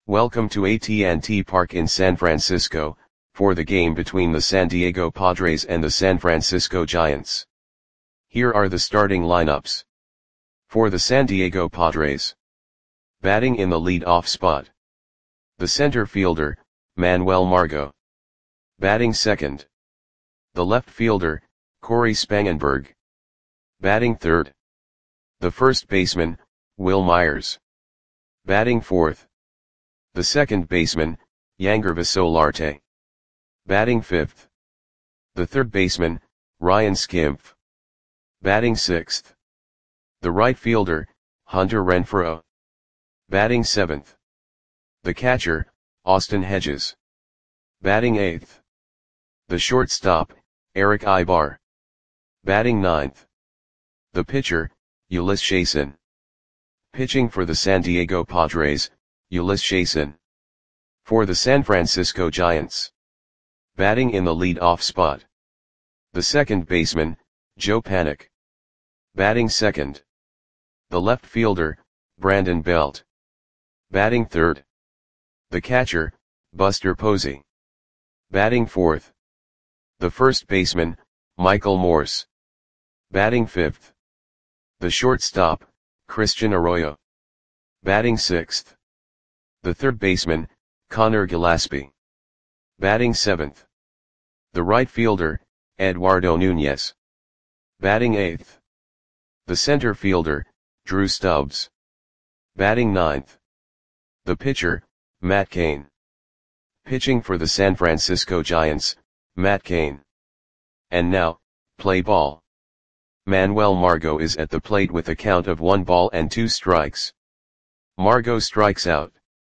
Welcome to AT&T Park in San Francisco, for the game between the San Diego Padres and the San Francisco Giants. Here are the starting lineups. For the San Diego Padres. Batting in the lead-off spot. The center fielder, Manuel Margot. Batting second. The left fielder, Corey Spangenberg. Batting third. The first baseman, Wil Myers. Batting fourth. The second baseman, Yangervis Solarte. Batting fifth. The third baseman, Ryan Schimpf. Batting sixth. The right fielder, Hunter Renfroe. Batting seventh. The catcher, Austin Hedges. Batting eighth. The shortstop, Eric Aybar. Batting ninth. The pitcher, Ulyss Chasin. Pitching for the San Diego Padres, Ulyss Chasin. For the San Francisco Giants. Batting in the lead-off spot. The second baseman, Joe Panik. Batting second. The left fielder, Brandon Belt. Batting third. The catcher, Buster Posey. Batting fourth. The first baseman, Michael Morse. Batting fifth. The shortstop, Christian Arroyo. Batting sixth. The third baseman, Conor Gillaspie. Batting seventh. The right fielder, Eduardo Nunez. Batting eighth. The center fielder, Drew Stubbs. Batting ninth. The pitcher, Matt Cain. Pitching for the San Francisco Giants, Matt Cain. And now, play ball. Manuel Margot is at the plate with a count of 1 ball and 2 strikes. Margot strikes out.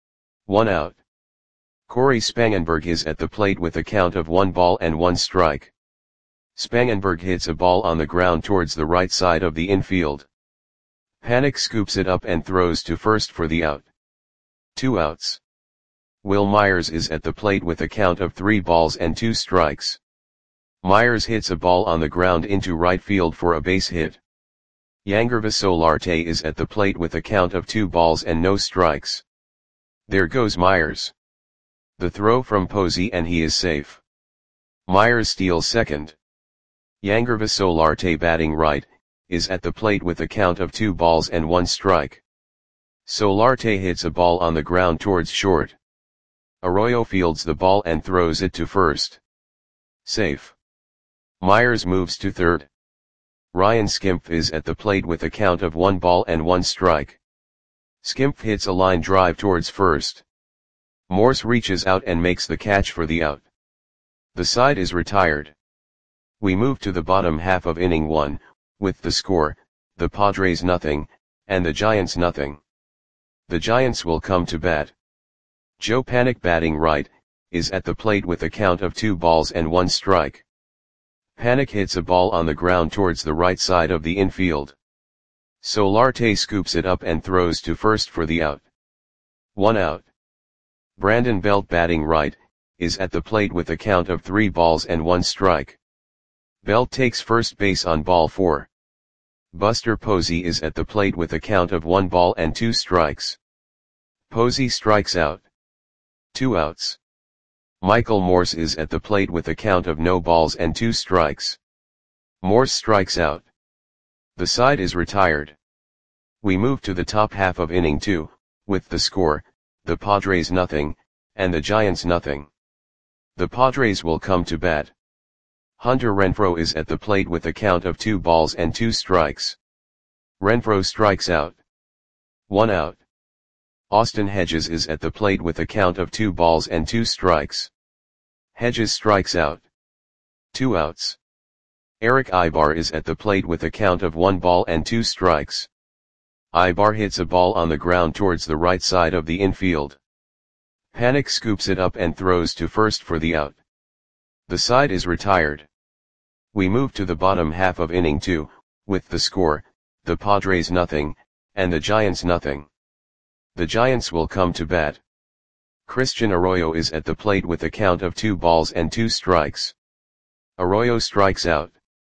1 out. Corey Spangenberg is at the plate with a count of 1 ball and 1 strike. Spangenberg hits a ball on the ground towards the right side of the infield. Panik scoops it up and throws to first for the out. 2 outs. Wil Myers is at the plate with a count of 3 balls and 2 strikes. Myers hits a ball on the ground into right field for a base hit. Yangervis Solarte is at the plate with a count of 2 balls and no strikes. There goes Myers. The throw from Posey and he is safe. Myers steals second. Yangervis Solarte batting right, is at the plate with a count of 2 balls and 1 strike. Solarte hits a ball on the ground towards short. Arroyo fields the ball and throws it to first. Safe. Myers moves to third. Ryan Schimpf is at the plate with a count of 1 ball and 1 strike. Schimpf hits a line drive towards first. Morse reaches out and makes the catch for the out. The side is retired. We move to the bottom half of inning 1, with the score, the Padres nothing, and the Giants nothing. The Giants will come to bat. Joe Panik batting right, is at the plate with a count of 2 balls and 1 strike. Panik hits a ball on the ground towards the right side of the infield. Solarte scoops it up and throws to first for the out. 1 out. Brandon Belt batting right, is at the plate with a count of 3 balls and 1 strike. Belt takes first base on ball 4. Buster Posey is at the plate with a count of 1 ball and 2 strikes. Posey strikes out. 2 outs. Michael Morse is at the plate with a count of no balls and 2 strikes. Morse strikes out. The side is retired. We move to the top half of inning 2, with the score, the Padres nothing, and the Giants nothing. The Padres will come to bat. Hunter Renfroe is at the plate with a count of 2 balls and 2 strikes. Renfroe strikes out. 1 out. Austin Hedges is at the plate with a count of 2 balls and 2 strikes. Hedges strikes out. 2 outs. Eric Aybar is at the plate with a count of 1 ball and 2 strikes. Aybar hits a ball on the ground towards the right side of the infield. Panik scoops it up and throws to first for the out. The side is retired. We move to the bottom half of inning 2, with the score, the Padres nothing, and the Giants nothing. The Giants will come to bat. Christian Arroyo is at the plate with a count of 2 balls and 2 strikes. Arroyo strikes out.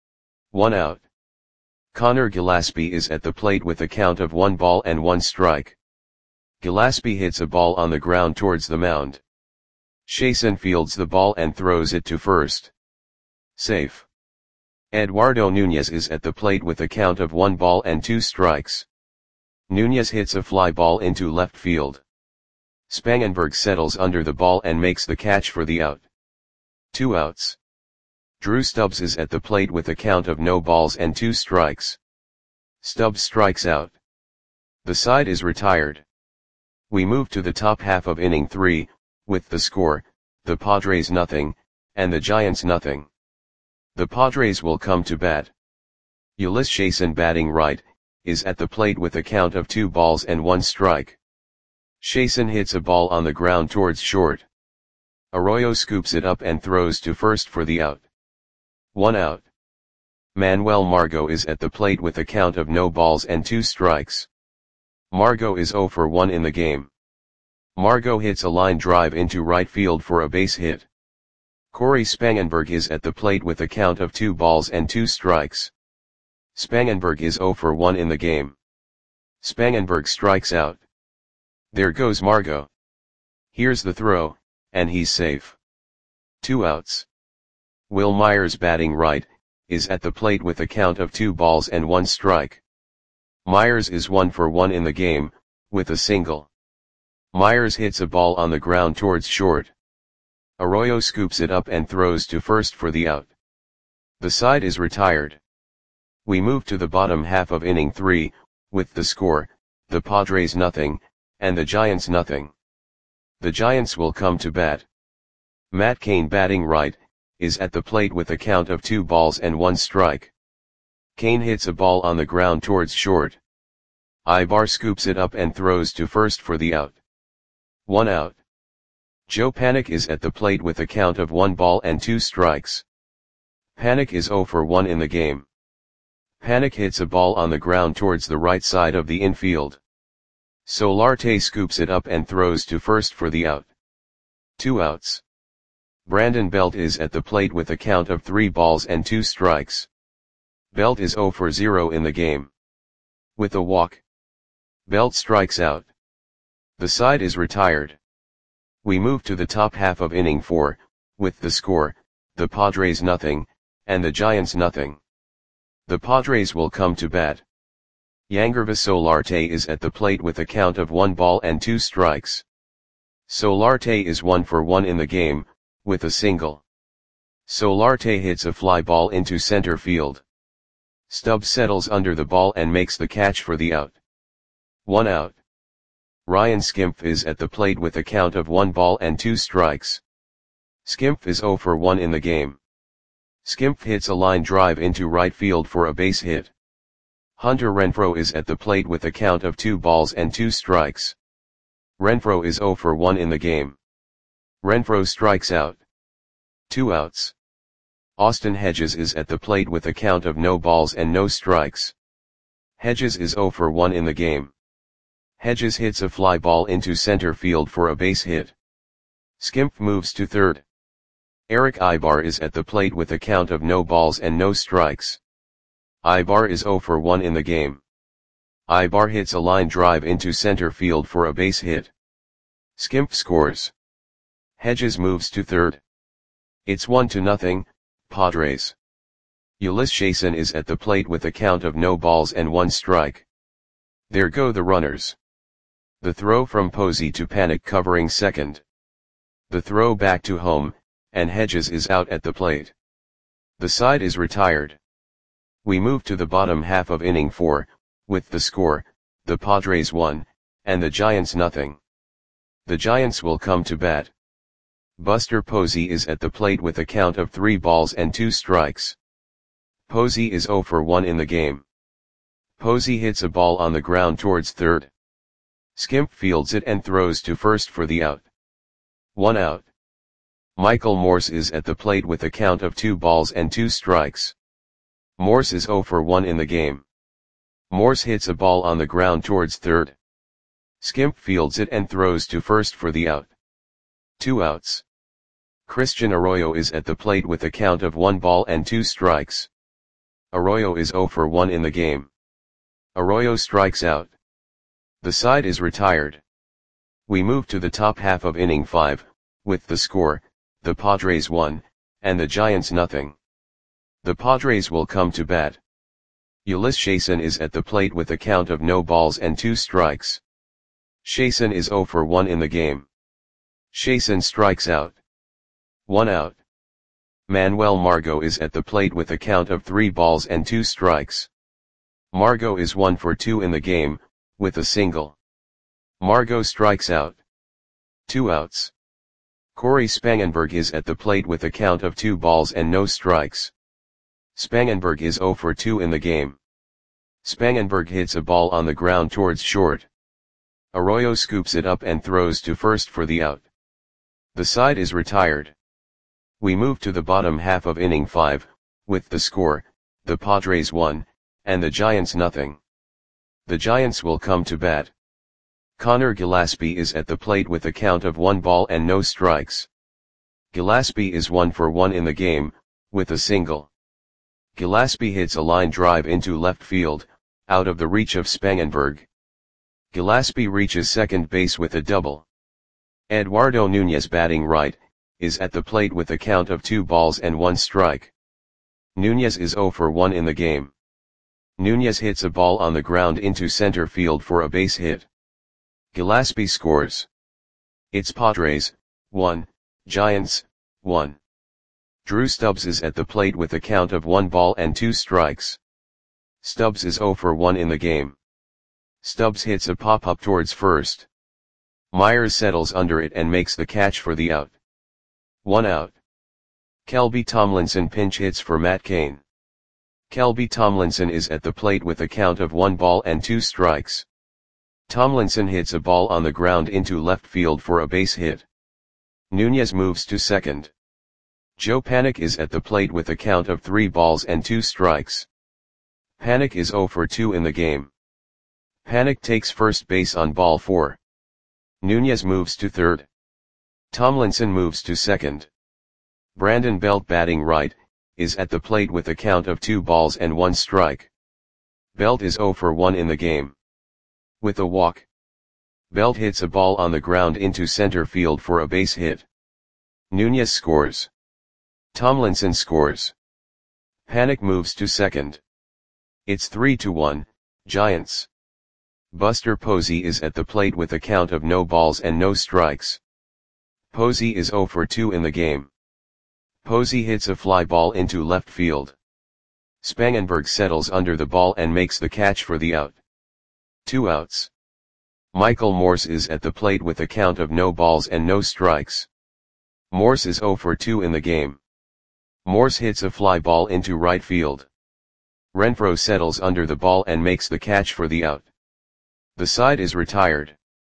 1 out. Conor Gillaspie is at the plate with a count of 1 ball and 1 strike. Gillespie hits a ball on the ground towards the mound. Chasen fields the ball and throws it to first. Safe. Eduardo Nunez is at the plate with a count of 1-2 strikes. Nunez hits a fly ball into left field. Spangenberg settles under the ball and makes the catch for the out. 2 outs. Drew Stubbs is at the plate with a count of 0-2 strikes. Stubbs strikes out. The side is retired. We move to the top half of inning 3, with the score, the Padres nothing, and the Giants nothing. The Padres will come to bat. Ulyss Chasen, batting right, is at the plate with a count of 2-1 strike. Chasen hits a ball on the ground towards short. Arroyo scoops it up and throws to first for the out. 1 out. Manuel Margot is at the plate with a count of 0-2 strikes. Margot is 0 for 1 in the game. Margot hits a line drive into right field for a base hit. Corey Spangenberg is at the plate with a count of 2-2 strikes. Spangenberg is 0 for 1 in the game. Spangenberg strikes out. There goes Margot. Here's the throw, and he's safe. 2 outs. Will Myers, batting right, is at the plate with a count of 2-1 strike. Myers is 1 for 1 in the game, with a single. Myers hits a ball on the ground towards short. Arroyo scoops it up and throws to first for the out. The side is retired. We move to the bottom half of inning 3, with the score, the Padres nothing, and the Giants nothing. The Giants will come to bat. Matt Cain, batting right, is at the plate with a count of 2-1 strike. Cain hits a ball on the ground towards short. Ibar scoops it up and throws to first for the out. 1 out. Joe Panik is at the plate with a count of 1-2 strikes. Panik is 0 for 1 in the game. Panik hits a ball on the ground towards the right side of the infield. Solarte scoops it up and throws to first for the out. 2 outs. Brandon Belt is at the plate with a count of 3-2 strikes. Belt is 0 for 0 in the game. With a walk, Belt strikes out. The side is retired. We move to the top half of inning 4, with the score, the Padres nothing, and the Giants nothing. The Padres will come to bat. Yangervis Solarte is at the plate with a count of 1-2 strikes. Solarte is 1 for 1 in the game, with a single. Solarte hits a fly ball into center field. Stubbs settles under the ball and makes the catch for the out. 1 out. Ryan Skimpf is at the plate with a count of 1-2 strikes. Skimpf is 0 for 1 in the game. Skimpf hits a line drive into right field for a base hit. Hunter Renfroe is at the plate with a count of 2-2 strikes. Renfroe is 0 for 1 in the game. Renfroe strikes out. 2 outs. Austin Hedges is at the plate with a count of 0 strikes. Hedges is 0 for 1 in the game. Hedges hits a fly ball into center field for a base hit. Skimpf moves to third. Eric Ibar is at the plate with a count of 0 strikes. Ibar is 0 for 1 in the game. Ibar hits a line drive into center field for a base hit. Skimpf scores. Hedges moves to third. It's 1-0, Padres. Ulyss Chasen is at the plate with a count of 0-1 strike. There go the runners. The throw from Posey to Panik covering second. The throw back to home, and Hedges is out at the plate. The side is retired. We move to the bottom half of inning 4, with the score, the Padres 1, and the Giants nothing. The Giants will come to bat. Buster Posey is at the plate with a count of 3-2 strikes. Posey is 0 for 1 in the game. Posey hits a ball on the ground towards third. Skimpf fields it and throws to first for the out. 1 out. Michael Morse is at the plate with a count of 2-2 strikes. Morse is 0 for 1 in the game. Morse hits a ball on the ground towards third. Skimpf fields it and throws to first for the out. 2 outs. Christian Arroyo is at the plate with a count of 1-2 strikes. Arroyo is 0 for 1 in the game. Arroyo strikes out. The side is retired. We move to the top half of inning 5, with the score, the Padres 1, and the Giants nothing. The Padres will come to bat. Ulyss Chasen is at the plate with a count of no balls and 2 strikes. Chasen is 0 for 1 in the game. Chasen strikes out. 1 out. Manuel Margot is at the plate with a count of 3 balls and 2 strikes. Margot is 1 for 2 in the game, with a single. Margot strikes out. 2 outs. Corey Spangenberg is at the plate with a count of 2 balls and no strikes. Spangenberg is 0 for 2 in the game. Spangenberg hits a ball on the ground towards short. Arroyo scoops it up and throws to first for the out. The side is retired. We move to the bottom half of inning 5, with the score, the Padres 1, and the Giants nothing. The Giants will come to bat. Connor Gillaspie is at the plate with a count of 1 ball and no strikes. Gillaspie is 1 for 1 in the game, with a single. Gillaspie hits a line drive into left field, out of the reach of Spangenberg. Gillaspie reaches second base with a double. Eduardo Nunez, batting right, is at the plate with a count of 2 balls and 1 strike. Nunez is 0 for 1 in the game. Nunez hits a ball on the ground into center field for a base hit. Gillaspie scores. It's Padres 1, Giants 1. Drew Stubbs is at the plate with a count of 1 ball and 2 strikes. Stubbs is 0 for 1 in the game. Stubbs hits a pop-up towards first. Myers settles under it and makes the catch for the out. 1 out. Kelby Tomlinson pinch hits for Matt Cain. Kelby Tomlinson is at the plate with a count of 1 ball and 2 strikes. Tomlinson hits a ball on the ground into left field for a base hit. Nunez moves to second. Joe Panik is at the plate with a count of 3 balls and 2 strikes. Panik is 0 for 2 in the game. Panik takes first base on ball 4. Nunez moves to third. Tomlinson moves to second. Brandon Belt, batting right, is at the plate with a count of 2 balls and 1 strike. Belt is 0 for 1 in the game. With a walk. Belt hits a ball on the ground into center field for a base hit. Nunez scores. Tomlinson scores. Panik moves to second. It's 3-1, Giants. Buster Posey is at the plate with a count of no balls and no strikes. Posey is 0 for 2 in the game. Posey hits a fly ball into left field. Spangenberg settles under the ball and makes the catch for the out. 2 outs. Michael Morse is at the plate with a count of no balls and no strikes. Morse is 0 for 2 in the game. Morse hits a fly ball into right field. Renfroe settles under the ball and makes the catch for the out. The side is retired.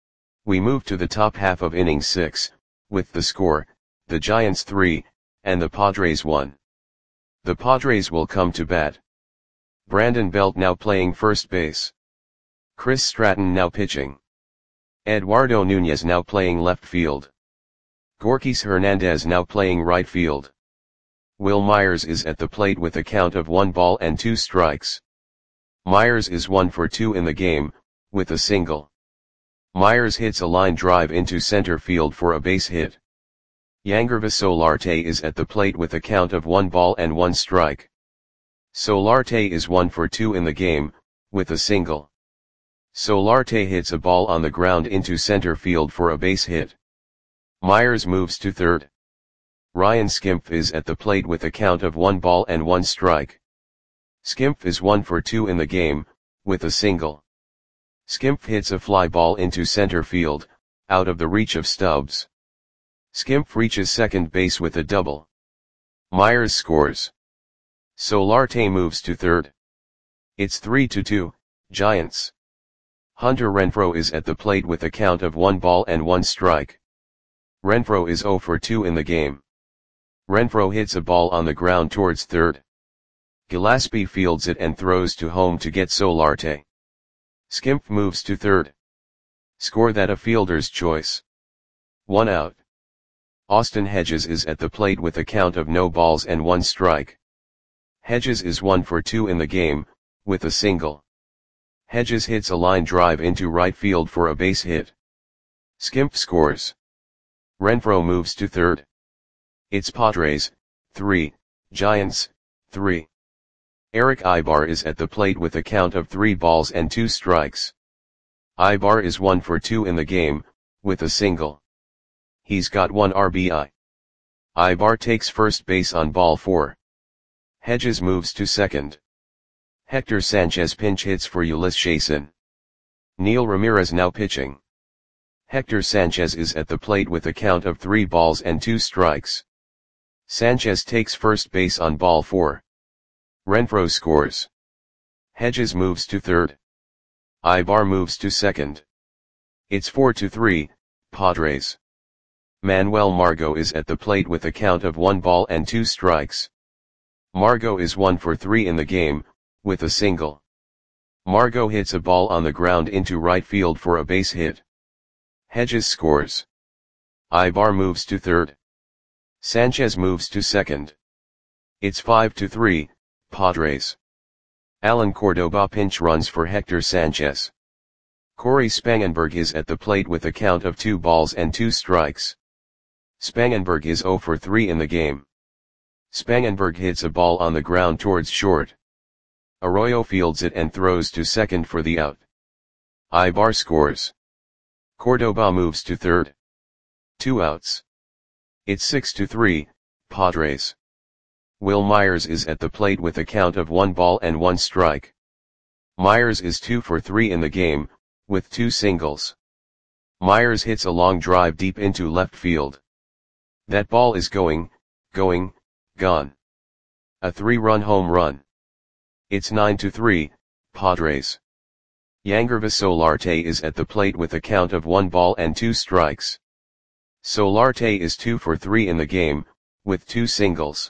We move to the top half of inning 6, with the score, the Giants 3, and the Padres 1. The Padres will come to bat. Brandon Belt now playing first base. Chris Stratton now pitching. Eduardo Nunez now playing left field. Gorkys Hernandez now playing right field. Will Myers is at the plate with a count of 1 ball and 2 strikes. Myers is 1 for 2 in the game, with a single. Myers hits a line drive into center field for a base hit. Yangervis Solarte is at the plate with a count of 1 ball and 1 strike. Solarte is 1 for 2 in the game, with a single. Solarte hits a ball on the ground into center field for a base hit. Myers moves to third. Ryan Skimpf is at the plate with a count of 1 ball and 1 strike. Skimpf is 1 for 2 in the game, with a single. Skimpf hits a fly ball into center field, out of the reach of Stubbs. Skimpf reaches second base with a double. Myers scores. Solarte moves to third. It's 3-2, Giants. Hunter Renfroe is at the plate with a count of 1 ball and 1 strike. Renfroe is 0 for 2 in the game. Renfroe hits a ball on the ground towards third. Gillaspie fields it and throws to home to get Solarte. Skimpf moves to third. Score that a fielder's choice. 1 out. Austin Hedges is at the plate with a count of no balls and 1 strike. Hedges is 1 for 2 in the game, with a single. Hedges hits a line drive into right field for a base hit. Skimp scores. Renfroe moves to third. It's Padres, 3, Giants, 3. Eric Ibar is at the plate with a count of 3 balls and 2 strikes. Ibar is 1 for 2 in the game, with a single. He's got 1 RBI. Ibar takes first base on ball 4. Hedges moves to second. Hector Sanchez pinch hits for Ulyss Chasin. Neil Ramirez now pitching. Hector Sanchez is at the plate with a count of 3 balls and 2 strikes. Sanchez takes first base on ball 4. Renfroe scores. Hedges moves to third. Ibar moves to second. It's 4-3, Padres. Manuel Margot is at the plate with a count of 1 ball and 2 strikes. Margot is 1 for 3 in the game, with a single. Margot hits a ball on the ground into right field for a base hit. Hedges scores. Ibar moves to third. Sanchez moves to second. It's 5-3, Padres. Alan Cordoba pinch runs for Hector Sanchez. Corey Spangenberg is at the plate with a count of 2 balls and 2 strikes. Spangenberg is 0 for 3 in the game. Spangenberg hits a ball on the ground towards short. Arroyo fields it and throws to second for the out. Ibar scores. Cordoba moves to third. 2 outs. It's 6-3, Padres. Will Myers is at the plate with a count of 1 ball and 1 strike. Myers is 2 for 3 in the game, with 2 singles. Myers hits a long drive deep into left field. That ball is gone. A 3-run home run. It's 9-3, Padres. Yangervis Solarte is at the plate with a count of 1 ball and 2 strikes. Solarte is 2 for 3 in the game, with 2 singles.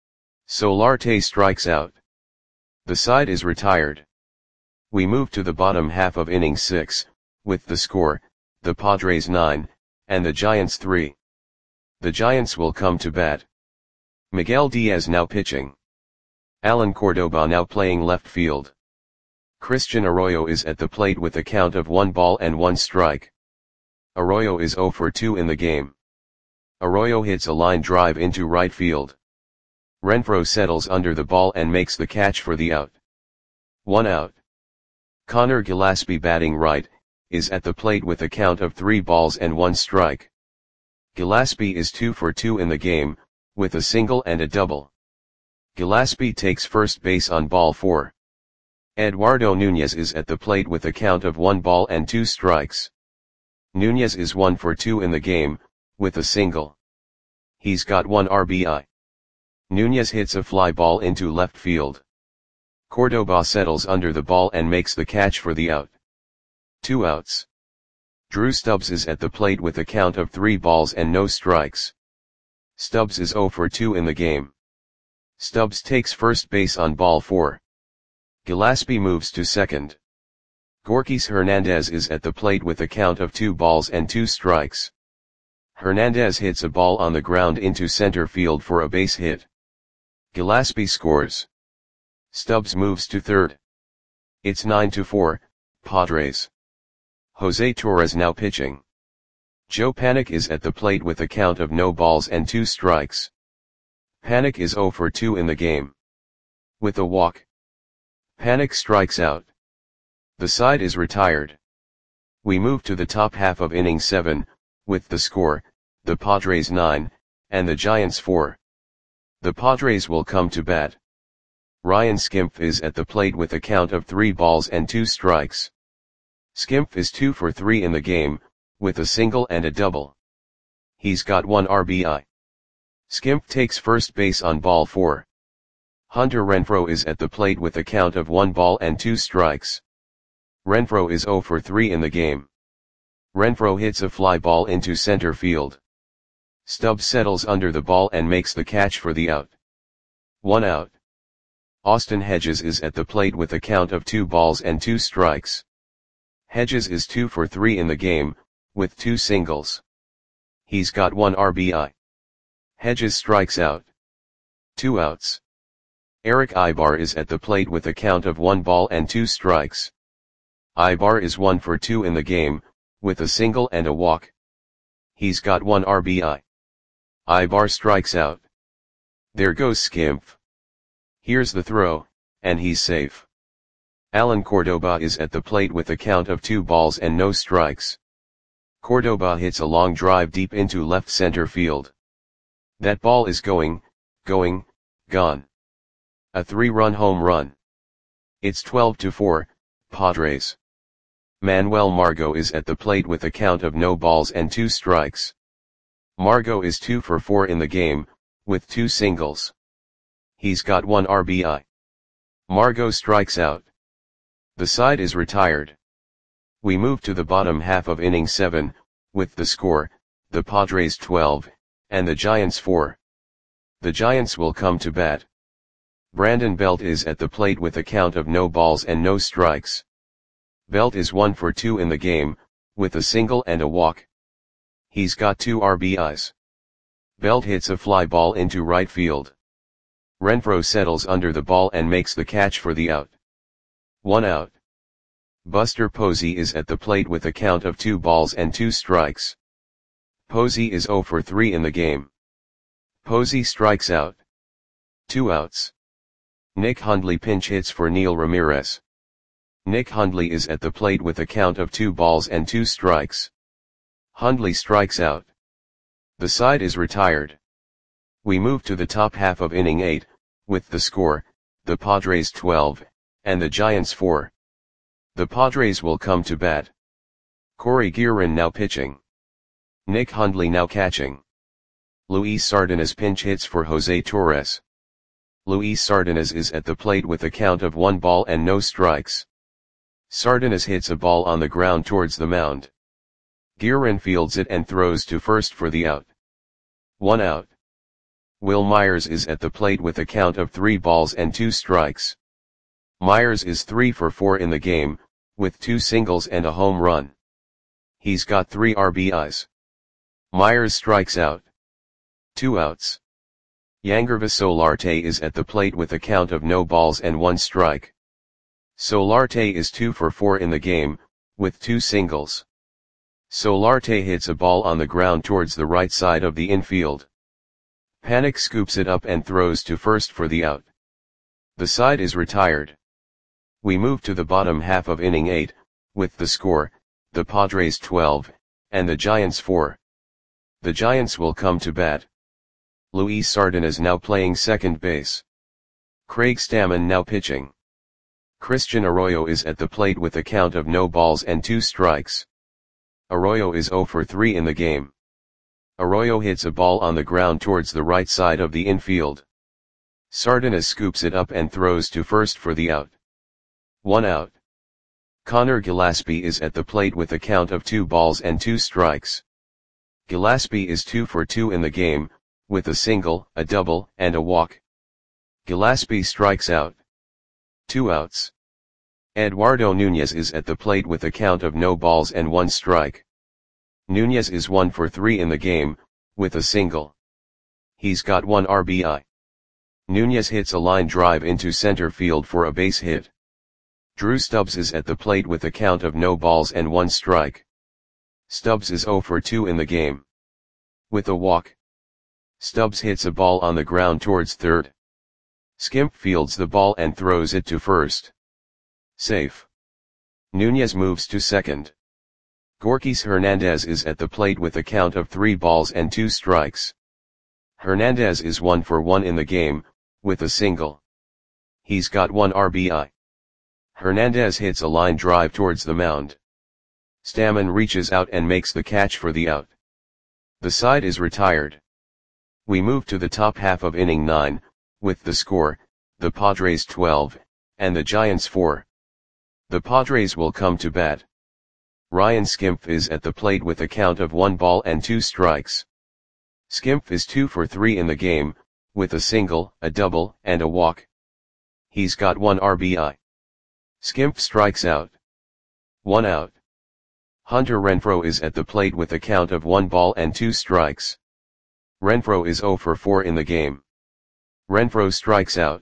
Solarte strikes out. The side is retired. We move to the bottom half of inning 6, with the score, the Padres 9, and the Giants 3. The Giants will come to bat. Miguel Diaz now pitching. Alan Cordoba now playing left field. Christian Arroyo is at the plate with a count of 1 ball and 1 strike. Arroyo is 0 for 2 in the game. Arroyo hits a line drive into right field. Renfroe settles under the ball and makes the catch for the out. 1 out. Connor Gillaspie batting right, is at the plate with a count of 3 balls and 1 strike. Gillaspie is 2 for 2 in the game, with a single and a double. Gillaspie takes first base on ball 4. Eduardo Nunez is at the plate with a count of 1 ball and 2 strikes. Nunez is 1 for 2 in the game, with a single. He's got 1 RBI. Nunez hits a fly ball into left field. Cordoba settles under the ball and makes the catch for the out. 2 outs. Drew Stubbs is at the plate with a count of 3 balls and no strikes. Stubbs is 0 for 2 in the game. Stubbs takes first base on ball 4. Gillaspie moves to second. Gorkys Hernandez is at the plate with a count of 2 balls and 2 strikes. Hernandez hits a ball on the ground into center field for a base hit. Gillaspie scores. Stubbs moves to third. It's 9-4, Padres. Jose Torres now pitching. Joe Panik is at the plate with a count of no balls and 2 strikes. Panik is 0 for 2 in the game. With a walk. Panik strikes out. The side is retired. We move to the top half of inning 7, with the score, the Padres 9, and the Giants 4. The Padres will come to bat. Ryan Skimpf is at the plate with a count of 3 balls and 2 strikes. Skimpf is 2 for 3 in the game, with a single and a double. He's got 1 RBI. Skimpf takes first base on ball 4. Hunter Renfroe is at the plate with a count of 1 ball and 2 strikes. Renfroe is 0 for 3 in the game. Renfroe hits a fly ball into center field. Stubbs settles under the ball and makes the catch for the out. 1 out. Austin Hedges is at the plate with a count of 2 balls and 2 strikes. Hedges is 2 for 3 in the game, with 2 singles. He's got 1 RBI. Hedges strikes out. 2 outs. Eric Ibar is at the plate with a count of 1 ball and 2 strikes. Ibar is 1 for 2 in the game, with a single and a walk. He's got 1 RBI. Ibar strikes out. There goes Skimpf. Here's the throw, and he's safe. Alan Cordoba is at the plate with a count of 2 balls and no strikes. Cordoba hits a long drive deep into left center field. That ball is gone. A 3-run home run. It's 12-4, Padres. Manuel Margot is at the plate with a count of no balls and 2 strikes. Margot is 2 for 4 in the game, with 2 singles. He's got 1 RBI. Margot strikes out. The side is retired. We move to the bottom half of inning 7, with the score, the Padres 12, and the Giants 4. The Giants will come to bat. Brandon Belt is at the plate with a count of no balls and no strikes. Belt is 1 for 2 in the game, with a single and a walk. He's got 2 RBIs. Belt hits a fly ball into right field. Renfroe settles under the ball and makes the catch for the out. 1 out. Buster Posey is at the plate with a count of 2 balls and 2 strikes. Posey is 0 for 3 in the game. Posey strikes out. 2 outs. Nick Hundley pinch hits for Neil Ramirez. Nick Hundley is at the plate with a count of 2 balls and 2 strikes. Hundley strikes out. The side is retired. We move to the top half of inning 8, with the score, the Padres 12, and the Giants 4. The Padres will come to bat. Corey Guerin now pitching. Nick Hundley now catching. Luis Sardinas pinch hits for Jose Torres. Luis Sardinas is at the plate with a count of 1 ball and no strikes. Sardinas hits a ball on the ground towards the mound. Guerin fields it and throws to first for the out. 1 out. Will Myers is at the plate with a count of 3 balls and 2 strikes. Myers is 3 for 4 in the game, with 2 singles and a home run. He's got 3 RBIs. Myers strikes out. 2 outs. Yangervis Solarte is at the plate with a count of no balls and 1 strike. Solarte is 2 for 4 in the game, with 2 singles. Solarte hits a ball on the ground towards the right side of the infield. Panik scoops it up and throws to first for the out. The side is retired. We move to the bottom half of inning 8, with the score, the Padres 12, and the Giants 4. The Giants will come to bat. Luis Sardinas now playing second base. Craig Stammen now pitching. Christian Arroyo is at the plate with a count of no balls and 2 strikes. Arroyo is 0 for 3 in the game. Arroyo hits a ball on the ground towards the right side of the infield. Sardinas scoops it up and throws to first for the out. 1 out. Connor Gillaspie is at the plate with a count of 2 balls and 2 strikes. Gillaspie is 2 for 2 in the game, with a single, a double, and a walk. Gillaspie strikes out. 2 outs. Eduardo Nunez is at the plate with a count of no balls and 1 strike. Nunez is 1 for 3 in the game, with a single. He's got 1 RBI. Nunez hits a line drive into center field for a base hit. Drew Stubbs is at the plate with a count of no balls and 1 strike. Stubbs is 0 for 2 in the game. With a walk. Stubbs hits a ball on the ground towards third. Skimp fields the ball and throws it to first. Safe. Nunez moves to second. Gorkys Hernandez is at the plate with a count of 3 balls and 2 strikes. Hernandez is 1 for 1 in the game, with a single. He's got 1 RBI. Hernandez hits a line drive towards the mound. Stammen reaches out and makes the catch for the out. The side is retired. We move to the top half of inning 9, with the score, the Padres 12, and the Giants 4. The Padres will come to bat. Ryan Skimpf is at the plate with a count of 1 ball and 2 strikes. Skimpf is 2 for 3 in the game, with a single, a double, and a walk. He's got 1 RBI. Skimpf strikes out. 1 out. Hunter Renfroe is at the plate with a count of 1 ball and 2 strikes. Renfroe is 0 for 4 in the game. Renfroe strikes out.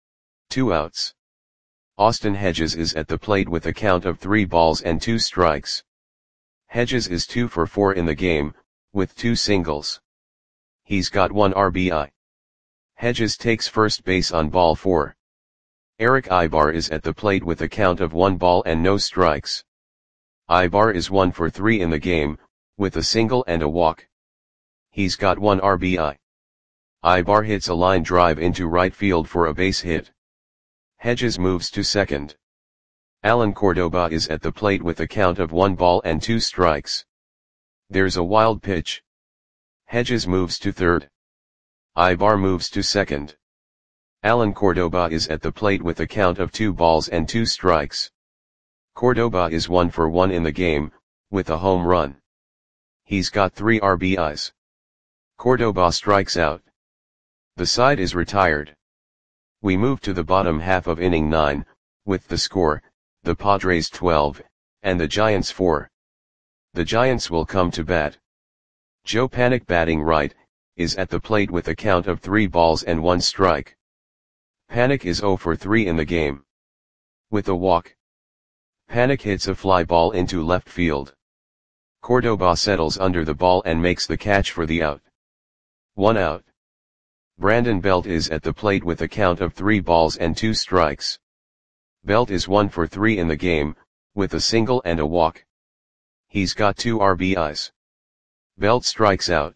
2 outs. Austin Hedges is at the plate with a count of 3 balls and 2 strikes. Hedges is 2 for 4 in the game, with 2 singles. He's got 1 RBI. Hedges takes first base on ball 4. Eric Ibar is at the plate with a count of 1 ball and no strikes. Ibar is 1 for 3 in the game, with a single and a walk. He's got 1 RBI. Ibar hits a line drive into right field for a base hit. Hedges moves to second. Alan Cordoba is at the plate with a count of 1 ball and 2 strikes. There's a wild pitch. Hedges moves to third. Ibar moves to second. Alan Cordoba is at the plate with a count of 2 balls and 2 strikes. Cordoba is 1 for 1 in the game, with a home run. He's got 3 RBIs. Cordoba strikes out. The side is retired. We move to the bottom half of inning 9, with the score, the Padres 12, and the Giants 4. The Giants will come to bat. Joe Panik, batting right, is at the plate with a count of 3 balls and 1 strike. Panik is 0 for 3 in the game. With a walk. Panik hits a fly ball into left field. Cordoba settles under the ball and makes the catch for the out. 1 out. Brandon Belt is at the plate with a count of 3 balls and 2 strikes. Belt is 1 for 3 in the game, with a single and a walk. He's got 2 RBIs. Belt strikes out.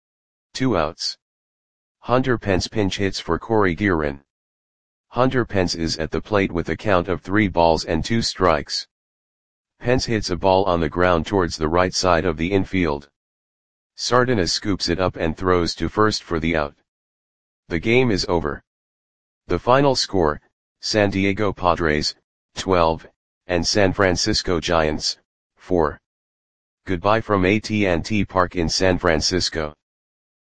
2 outs. Hunter Pence pinch hits for Corey Guerin. Hunter Pence is at the plate with a count of 3 balls and 2 strikes. Pence hits a ball on the ground towards the right side of the infield. Sardinas scoops it up and throws to first for the out. The game is over. The final score, San Diego Padres, 12, and San Francisco Giants, 4. Goodbye from AT&T Park in San Francisco.